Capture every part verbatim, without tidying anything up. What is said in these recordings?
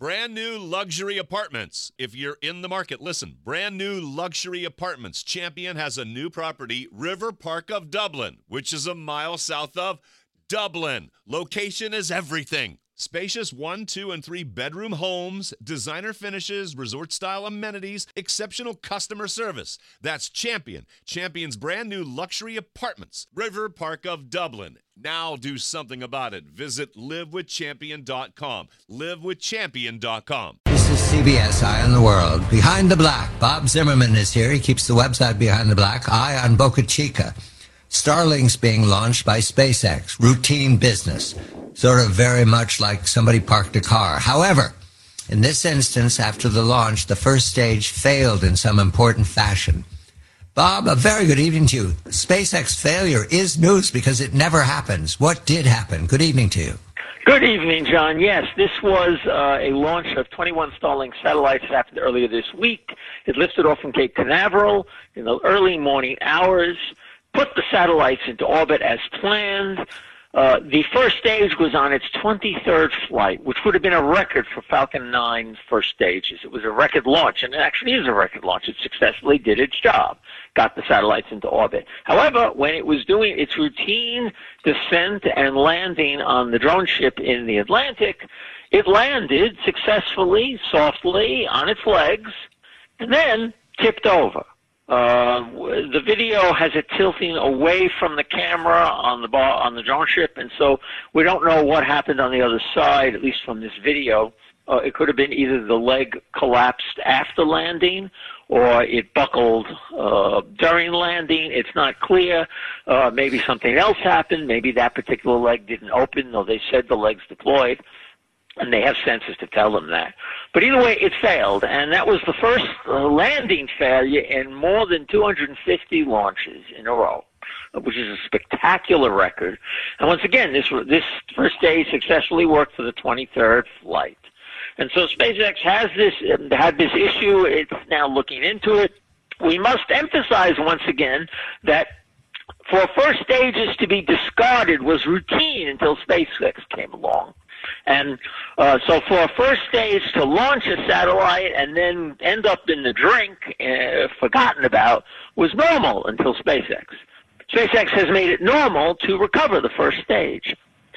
Brand new luxury apartments. If you're in the market, listen. Brand new luxury apartments. Champion has a new property, River Park of Dublin, which is a mile south of Dublin. Location is everything. Spacious one, two, and three bedroom homes, designer finishes, resort-style amenities, exceptional customer service. That's Champion. Champion's brand new luxury apartments, River Park of Dublin. Now do something about it. Visit live with champion dot com. live with champion dot com. This is C B S Eye on the World. Behind the Black. Bob Zimmerman is here. He keeps the website Behind the Black. Eye on Boca Chica. Starlink's being launched by SpaceX. Routine business. Sort of very much like somebody parked a car. However, in this instance, after the launch, the first stage failed in some important fashion. Bob, a very good evening to you. SpaceX failure is news because it never happens. What did happen? Good evening to you. Good evening, John. Yes, this was uh, a launch of twenty-one Starlink satellites that happened earlier this week. It lifted off from Cape Canaveral in the early morning hours, put the satellites into orbit as planned. Uh, the first stage was on its twenty-third flight, which would have been a record for Falcon nine's first stages. It was a record launch, and it actually is a record launch. It successfully did its job, got the satellites into orbit. However, when it was doing its routine descent and landing on the drone ship in the Atlantic, it landed successfully, softly, on its legs, and then tipped over. Uh, the video has it tilting away from the camera on the bar, on the drone ship, and so we don't know what happened on the other side, at least from this video. Uh, it could have been either the leg collapsed after landing or it buckled uh, during landing. It's not clear. Uh, maybe something else happened. Maybe that particular leg didn't open, though they said the leg's deployed. And they have sensors to tell them that. But either way, it failed, and that was the first uh, landing failure in more than two hundred fifty launches in a row, which is a spectacular record. And once again, this this first day successfully worked for the twenty-third flight. And so SpaceX has this had this issue. It's now looking into it. We must emphasize once again that for first stages to be discarded was routine until SpaceX came along. And uh, so for a first stage to launch a satellite and then end up in the drink, uh, forgotten about, was normal until SpaceX. SpaceX has made it normal to recover the first stage.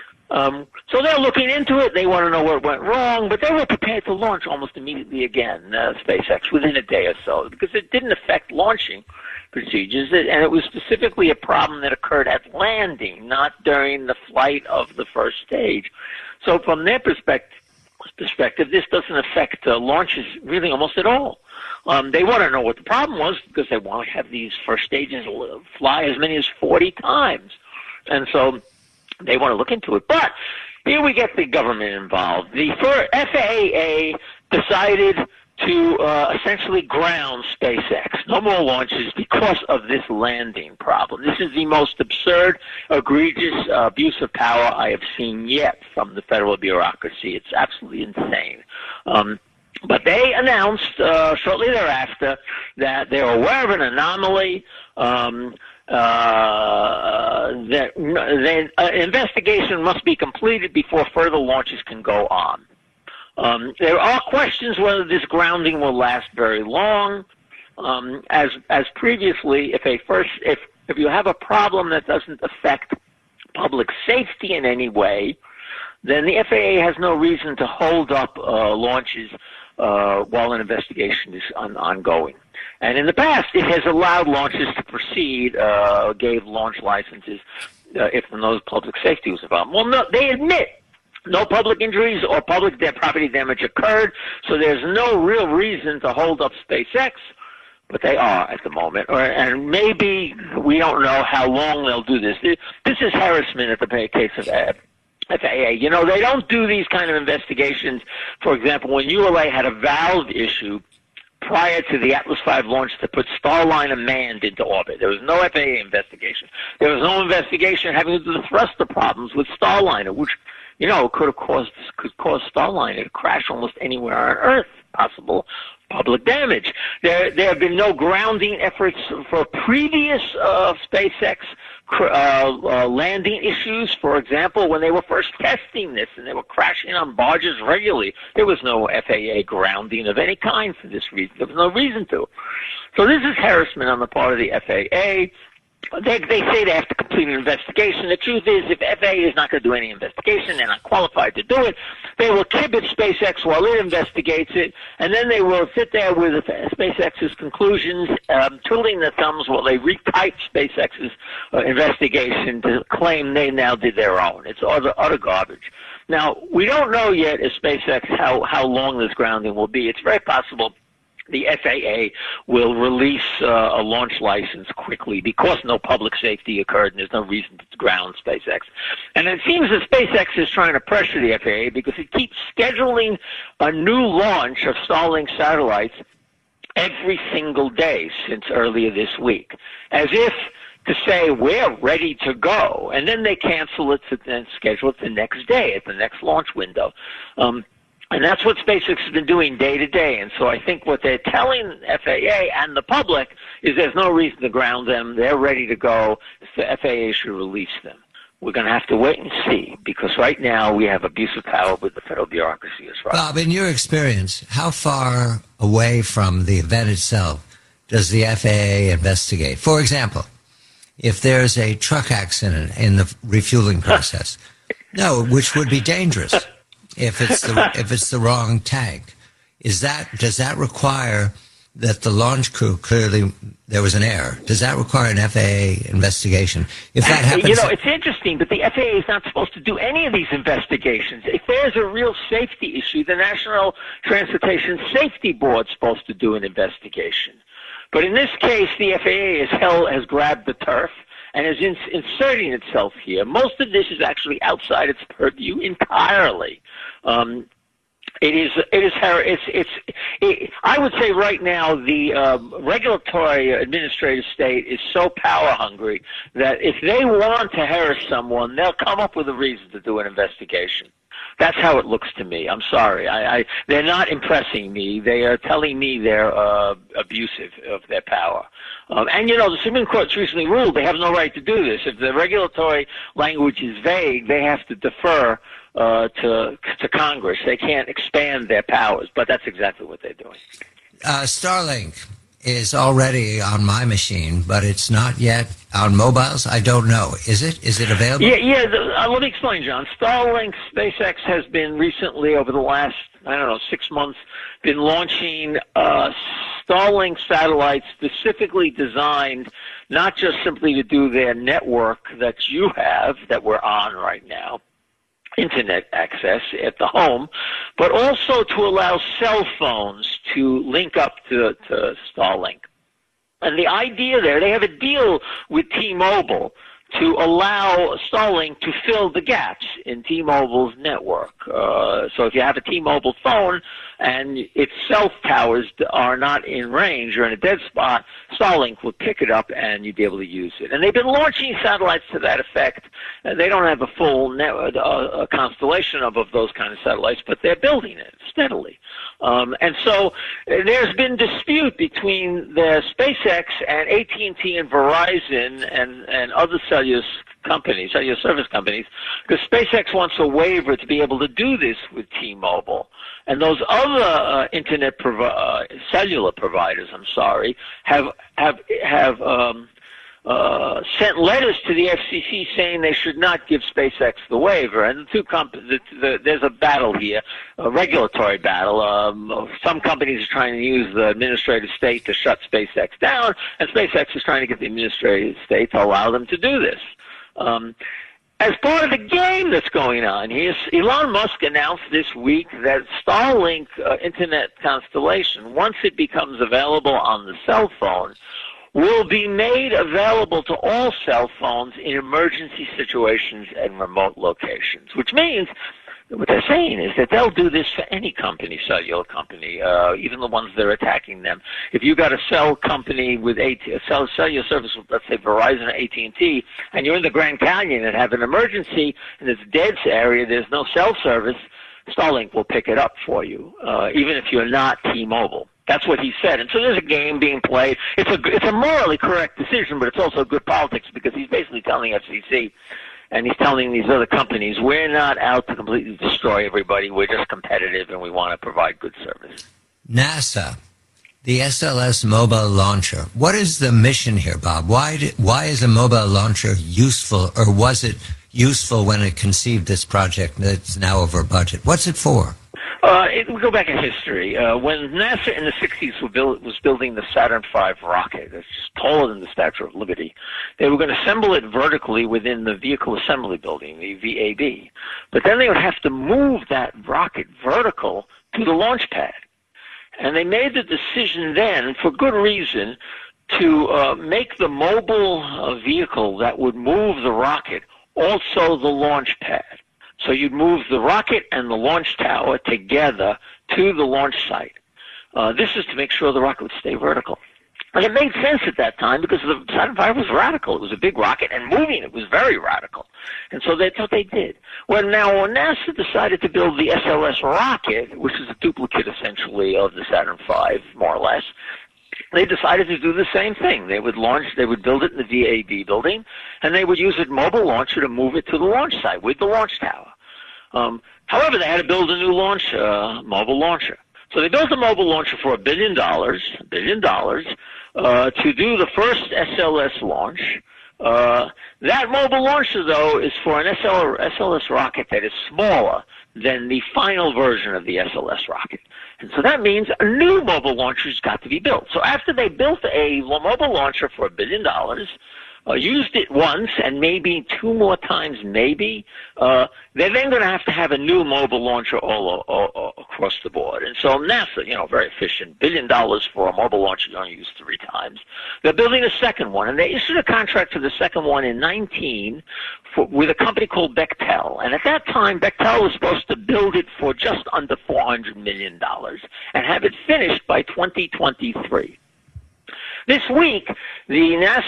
Um, so they're looking into it. They want to know what went wrong, but they were prepared to launch almost immediately again, uh, SpaceX, within a day or so, because it didn't affect launching procedures, and it was specifically a problem that occurred at landing, not during the flight of the first stage. So from their perspective, perspective this doesn't affect uh, launches really almost at all. Um, they want to know what the problem was because they want to have these first stages fly as many as forty times. And so they want to look into it. But here we get the government involved. The F A A decided to uh, essentially ground SpaceX. No more launches because of this landing problem. This is the most absurd, egregious uh, abuse of power I have seen yet from the federal bureaucracy. It's absolutely insane. Um, but they announced uh, shortly thereafter that they were aware of an anomaly, um, uh, that an uh, investigation must be completed before further launches can go on. Um, there are questions whether this grounding will last very long. Um, as as previously, if a first if if you have a problem that doesn't affect public safety in any way, then the F A A has no reason to hold up uh, launches uh, while an investigation is on, ongoing. And in the past, it has allowed launches to proceed, uh, gave launch licenses uh, if no public safety was involved. Well, no, they admit no public injuries or public de- property damage occurred, so there's no real reason to hold up SpaceX, but they are at the moment. Or, and maybe we don't know how long they'll do this. This is harassment at the case of F A A. You know, they don't do these kind of investigations. For example, when U L A had a valve issue prior to the Atlas five launch to put Starliner manned into orbit, there was no F A A investigation. There was no investigation having to do with the thruster problems with Starliner, which, you know, could have caused could cause Starliner to crash almost anywhere on Earth. Possible public damage. There, there have been no grounding efforts for previous uh, SpaceX uh, uh, landing issues. For example, when they were first testing this and they were crashing on barges regularly, there was no F A A grounding of any kind for this reason. There was no reason to. So this is harassment on the part of the F A A. They, they say they have to complete an investigation. The truth is, if F A A is not going to do any investigation, they're not qualified to do it, they will kibitz SpaceX while it investigates it, and then they will sit there with SpaceX's conclusions, um, twiddling their thumbs while they retype SpaceX's uh, investigation to claim they now did their own. It's utter, utter garbage. Now, we don't know yet as SpaceX how, how long this grounding will be. It's very possible the F A A will release uh, a launch license quickly because no public safety occurred and there's no reason to ground SpaceX. And it seems that SpaceX is trying to pressure the F A A because it keeps scheduling a new launch of Starlink satellites every single day since earlier this week, as if to say we're ready to go, and then they cancel it and schedule it the next day at the next launch window. Um, And that's what SpaceX has been doing day to day. And so I think what they're telling F A A and the public is there's no reason to ground them. They're ready to go. The F A A should release them. We're going to have to wait and see because right now we have abuse of power with the federal bureaucracy as well. Bob, in your experience, how far away from the event itself does the F A A investigate? For example, if there's a truck accident in the refueling process, no, which would be dangerous. If it's the if it's the wrong tank, is that does that require that the launch crew clearly there was an error? Does that require an F A A investigation? If that happens, you know, it's interesting, but the F A A is not supposed to do any of these investigations. If there's a real safety issue, the National Transportation Safety Board is supposed to do an investigation. But in this case, the F A A is hell has grabbed the turf and is in, inserting itself here. Most of this is actually outside its purview entirely. Um, it is, it is, it's, it's, it, I would say right now the uh, regulatory administrative state is so power hungry that if they want to harass someone, they'll come up with a reason to do an investigation. That's how it looks to me. I'm sorry. I, I, they're not impressing me. They are telling me they're uh, abusive of their power. Um, and, you know, the Supreme Court's recently ruled they have no right to do this. If the regulatory language is vague, they have to defer uh, to, to Congress. They can't expand their powers, but that's exactly what they're doing. Uh, Starlink is already on my machine, but it's not yet on mobiles. I don't know. Is it? Is it available? Yeah, yeah. The, uh, let me explain, John. Starlink, SpaceX has been recently, over the last, I don't know, six months, been launching uh, Starlink satellites specifically designed not just simply to do their network that you have, that we're on right now, internet access at the home, but also to allow cell phones to link up to, to Starlink. And the idea there, they have a deal with T-Mobile to allow Starlink to fill the gaps in T-Mobile's network. Uh, so if you have a T-Mobile phone and its cell towers are not in range or in a dead spot, Starlink will pick it up and you'll be able to use it. And they've been launching satellites to that effect. Uh, they don't have a full net, uh, a constellation of, of those kind of satellites, but they're building it steadily. Um, and so uh, there's been dispute between the SpaceX and A T and T and Verizon and, and other cellular companies, cellular service companies, because SpaceX wants a waiver to be able to do this with T-Mobile. And those other uh, internet provi- uh, cellular providers, I'm sorry, have have have um, uh, sent letters to the F C C saying they should not give SpaceX the waiver. And the two comp- the, the, there's a battle here, a regulatory battle. Um, some companies are trying to use the administrative state to shut SpaceX down, and SpaceX is trying to get the administrative state to allow them to do this. Um, As part of the game that's going on here, Elon Musk announced this week that Starlink uh, internet constellation, once it becomes available on the cell phone, will be made available to all cell phones in emergency situations and remote locations, which means what they're saying is that they'll do this for any company, cellular company, uh, even the ones that are attacking them. If you got a cell company with a, a cell, cellular service, let's say Verizon or A T and T, and you're in the Grand Canyon and have an emergency in this dead area, there's no cell service, Starlink will pick it up for you, uh, even if you're not T-Mobile. That's what he said. And so there's a game being played. It's a, it's a morally correct decision, but it's also good politics because he's basically telling F C C and he's telling these other companies, we're not out to completely destroy everybody. We're just competitive and we want to provide good service. NASA, the S L S mobile launcher. What is the mission here, Bob? Why, did, why is a mobile launcher useful, or was it useful when it conceived this project that's now over budget? What's it for? Uh, it, we go back in history. Uh, when NASA in the sixties was, build, was building the Saturn five rocket, it's taller than the Statue of Liberty, they were going to assemble it vertically within the Vehicle Assembly Building, the V A B. But then they would have to move that rocket vertical to the launch pad. And they made the decision then, for good reason, to uh, make the mobile uh, vehicle that would move the rocket also the launch pad. So you'd move the rocket and the launch tower together to the launch site. Uh, this is to make sure the rocket would stay vertical. And it made sense at that time because the Saturn five was radical. It was a big rocket, and moving it was very radical. And so that's what they did. Well, now when NASA decided to build the S L S rocket, which is a duplicate essentially of the Saturn five, more or less, they decided to do the same thing. They would launch, they would build it in the V A B building, and they would use a mobile launcher to move it to the launch site with the launch tower. Um, however, they had to build a new launch, uh, mobile launcher. So they built a mobile launcher for a billion dollars, a billion dollars, uh, to do the first S L S launch. Uh, that mobile launcher, though, is for an S L S rocket that is smaller than the final version of the S L S rocket. And so that means a new mobile launcher's got to be built. So after they built a mobile launcher for a billion dollars, uh, used it once and maybe two more times maybe, uh, they're then going to have to have a new mobile launcher all, all, all across the board. And so NASA, you know, very efficient, billion dollars for a mobile launcher you only use three times. They're building a second one, and they issued a contract for the second one in nineteen for, with a company called Bechtel. And at that time, Bechtel was supposed to build it for just under four hundred million dollars and have it finished by twenty twenty-three. This week, the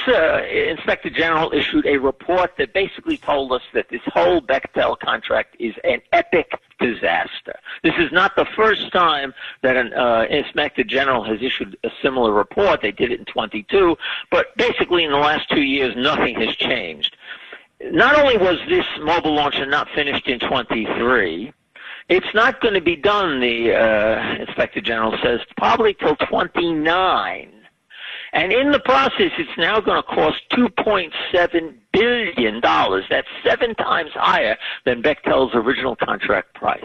NASA Inspector General issued a report that basically told us that this whole Bechtel contract is an epic disaster. This is not the first time that an uh, Inspector General has issued a similar report. They did it in twenty-two, but basically in the last two years, nothing has changed. Not only was this mobile launcher not finished in twenty-three, it's not going to be done, the uh, Inspector General says, probably till twenty-nine. And in the process, it's now going to cost two point seven billion dollars. That's seven times higher than Bechtel's original contract price.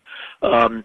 Um,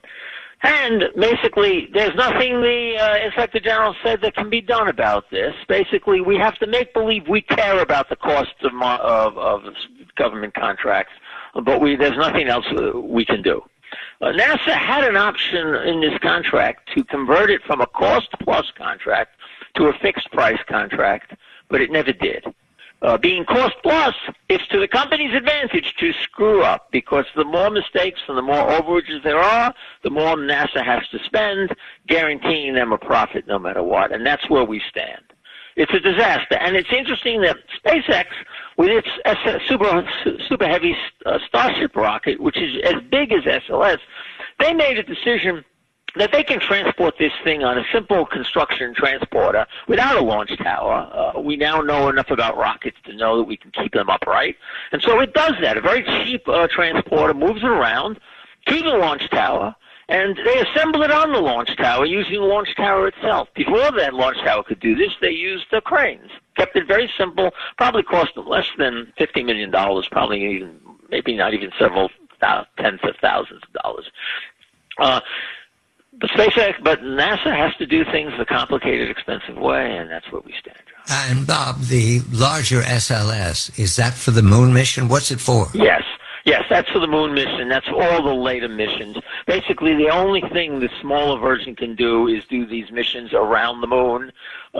and basically, there's nothing the uh, Inspector General said that can be done about this. Basically, we have to make believe we care about the costs of, of, of government contracts, but we, there's nothing else we can do. Uh, NASA had an option in this contract to convert it from a cost-plus contract to a fixed-price contract, but it never did. Uh, being cost-plus, it's to the company's advantage to screw up, because the more mistakes and the more overages there are, the more NASA has to spend, guaranteeing them a profit no matter what, and that's where we stand. It's a disaster, and it's interesting that SpaceX, with its super, super heavy uh, Starship rocket, which is as big as S L S, they made a decision that they can transport this thing on a simple construction transporter without a launch tower. Uh, we now know enough about rockets to know that we can keep them upright. And so it does that. A very cheap uh, transporter moves it around to the launch tower, and they assemble it on the launch tower using the launch tower itself. Before that launch tower could do this, they used the cranes. Kept it very simple, probably cost them less than fifty million dollars, probably even, maybe not even several th- tens of thousands of dollars. Uh, But SpaceX, but NASA has to do things the complicated, expensive way, and that's where we stand, John. And Bob, the larger S L S, is that for the moon mission? What's it for? Yes. Yes, that's for the moon mission. That's all the later missions. Basically, the only thing the smaller version can do is do these missions around the moon,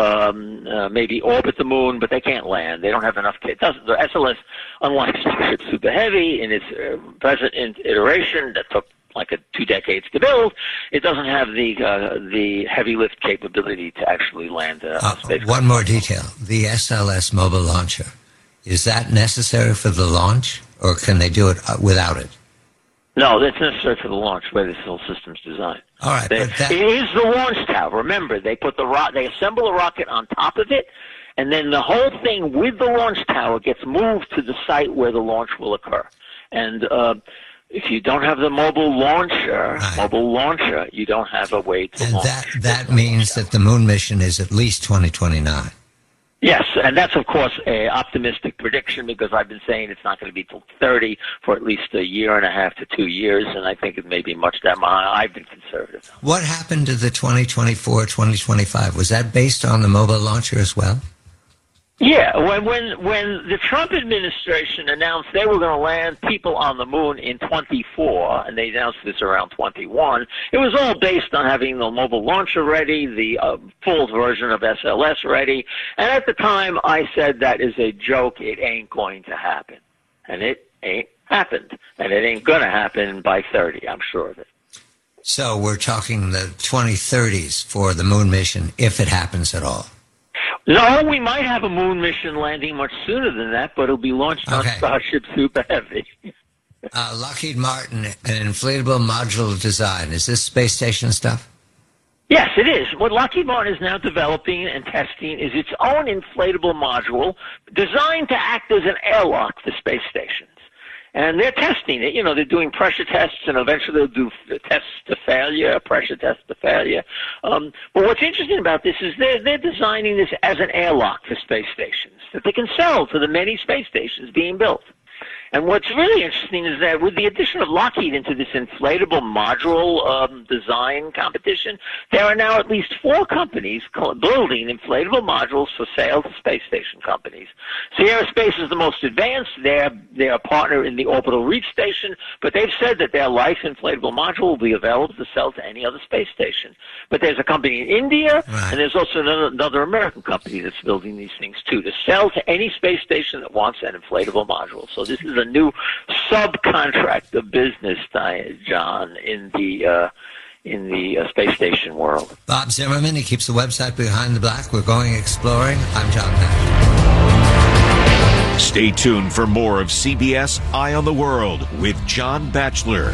um, uh, maybe orbit the moon, but they can't land. They don't have enough. It doesn't, the S L S, unlike Starship Super Heavy in its uh, present iteration that took like a two decades to build, it doesn't have the uh, the heavy lift capability to actually land a uh, space. One more detail: the S L S mobile launcher, is that necessary for the launch, or can they do it without it? No, that's necessary for the launch, where this whole system's designed. All right, They, but that, it is the launch tower. Remember, they put the ro- they assemble a rocket on top of it, and then the whole thing with the launch tower gets moved to the site where the launch will occur. And uh, if you don't have the mobile launcher, Right. mobile launcher, you don't have a way to and launch. that that means that the moon mission is at least twenty twenty-nine. Yes, and that's, of course, a optimistic prediction, because I've been saying it's not going to be till thirty for at least a year and a half to two years, and I think it may be much that high. I've been conservative. What happened to the twenty twenty-four, twenty twenty-five? Was that based on the mobile launcher as well? Yeah, when when when the Trump administration announced they were going to land people on the moon in twenty-four, and they announced this around twenty-one, it was all based on having the mobile launcher ready, the uh, full version of S L S ready. And at the time, I said that is a joke. It ain't going to happen, and it ain't happened, and it ain't going to happen by thirty. I'm sure of it. So we're talking the twenty thirties for the moon mission, if it happens at all. No, we might have a moon mission landing much sooner than that, but it'll be launched on Okay. Starship Super Heavy. Uh, Lockheed Martin, an inflatable module design. Is this space station stuff? Yes, it is. What Lockheed Martin is now developing and testing is its own inflatable module designed to act as an airlock for space stations. And they're testing it. You know, they're doing pressure tests, and eventually they'll do f- tests to failure, pressure tests to failure. Um, but what's interesting about this is they're, they're designing this as an airlock for space stations that they can sell to the many space stations being built. And what's really interesting is that with the addition of Lockheed into this inflatable module um, design competition, there are now at least four companies co- building inflatable modules for sale to space station companies. Sierra Space is the most advanced. They're, they're a partner in the Orbital Reach Station, but they've said that their Life inflatable module will be available to sell to any other space station. But there's a company in India, Right. and there's also another, another American company that's building these things too, to sell to any space station that wants an inflatable module. So this is a new subcontractor business, John, in the uh, in the uh, space station world. Bob Zimmerman, he keeps the website Behind the Black. We're going exploring. I'm John Batchelor. Stay tuned for more of C B S Eye on the World with John Batchelor.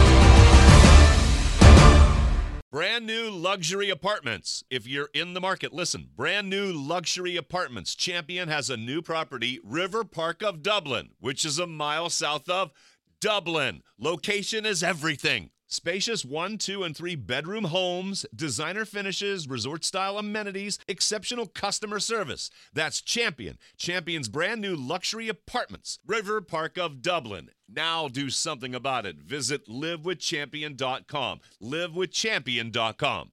Brand new luxury apartments. If you're in the market, listen. Brand new luxury apartments. Champion has a new property, River Park of Dublin, which is a mile south of Dublin. Location is everything. Spacious one, two, and three bedroom homes, designer finishes, resort-style amenities, exceptional customer service. That's Champion. Champion's brand new luxury apartments, River Park of Dublin. Now do something about it. Visit live with champion dot com. live with champion dot com.